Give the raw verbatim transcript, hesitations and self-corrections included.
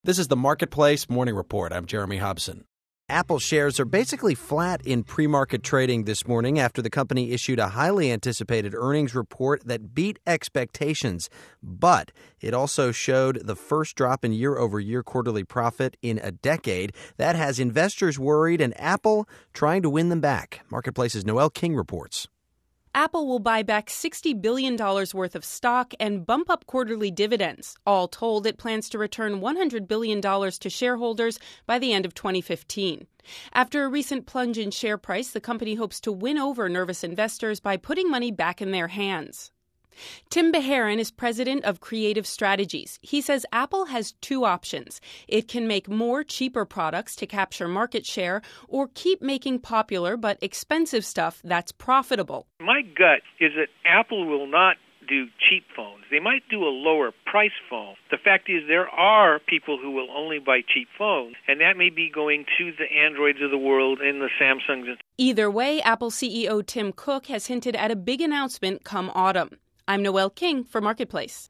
This is the Marketplace Morning Report. I'm Jeremy Hobson. Apple shares are basically flat in pre-market trading this morning after the company issued a highly anticipated earnings report that beat expectations. But it also showed the first drop in year-over-year quarterly profit in a decade. That has investors worried and Apple trying to win them back. Marketplace's Noel King reports. Apple will buy back sixty billion dollars worth of stock and bump up quarterly dividends. All told, it plans to return one hundred billion dollars to shareholders by the end of twenty fifteen. After a recent plunge in share price, the company hopes to win over nervous investors by putting money back in their hands. Tim Beharin is president of Creative Strategies. He says Apple has two options. It can make more cheaper products to capture market share or keep making popular but expensive stuff that's profitable. My gut is that Apple will not do cheap phones. They might do a lower price phone. The fact is there are people who will only buy cheap phones, and that may be going to the Androids of the world and the Samsungs. Either way, Apple C E O Tim Cook has hinted at a big announcement come autumn. I'm Noel King for Marketplace.